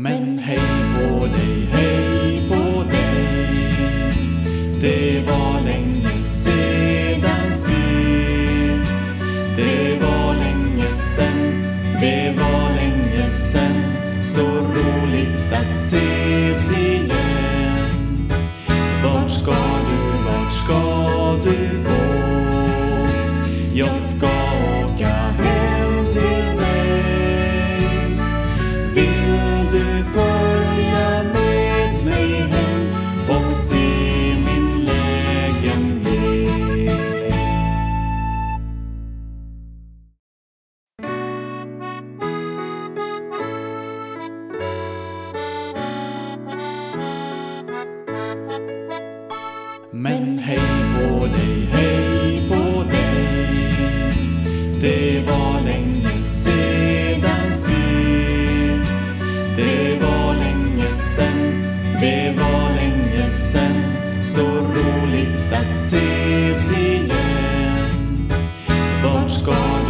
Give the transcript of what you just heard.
Men hej på dig, hej på dig. Det var länge sedan sist. Det var länge sen, det var länge sen. Så roligt att ses igen. Vart ska du gå? Jag ska åka hem till mig. Vill du följa med mig hem och se min lägenhet? Men hej på dig, hej på dig. Det var länge sedan sist. Det var länge sen, det var länge sen. Så roligt att ses igen. Vart ska